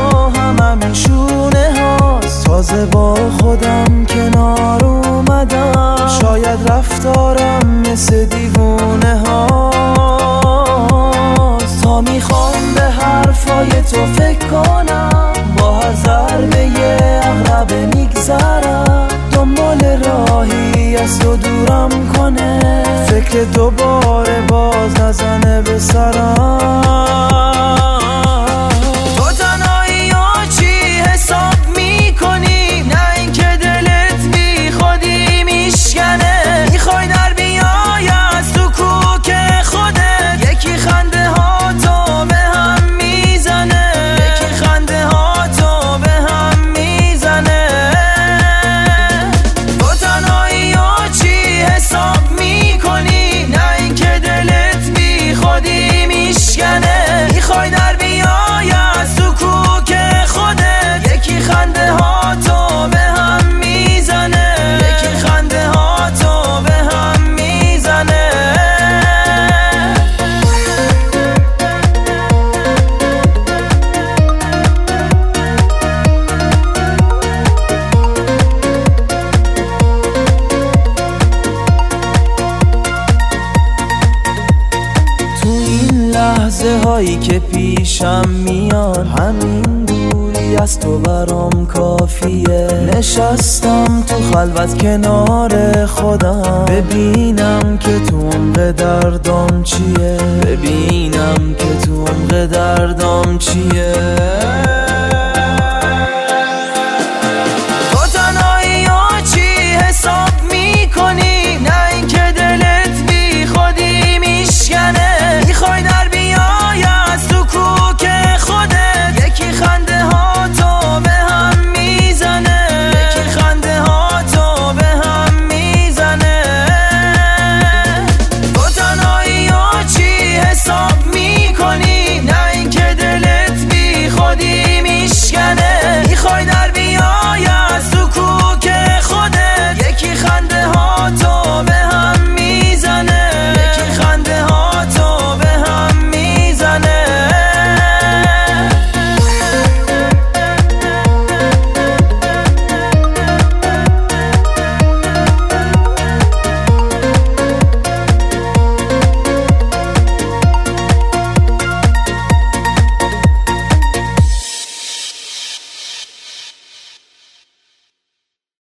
همین شونه هاست. تازه با خودم کنار اومدم، شاید رفتارم مثل دیوونه هاست. تا میخوام به حرفای تو فکر کنم، با هر ضربه یه عقربه میگذرم. دنبال راهی از تو دورم کنه، فکر دوباره باز نزنه به سرم. تو تنهایی ها چی حساب میکنی؟ نه اینکه دلت بی خودی میشکنه، میخوای در بیای از تو کوک خودت. یکی خنده ها تو به هم میزنه، یکی خنده ها تو به هم میزنه. تو تنهایی ها چی حساب میکنی؟ نه اینکه دلت بی خودی میشکنه، میخوای در بیای از تو کوک خودت. یکی خنده ها تو به هم میزنه، یکی خنده ها تو به هم میزنه. تو این لحظه هایی که پیشم میان، همین دوری از تو برام کافیه. نشستم تو خلوت کنار خودم، ببینم که تو عمق دردام چیه، ببینم که تو عمق دردام چیه.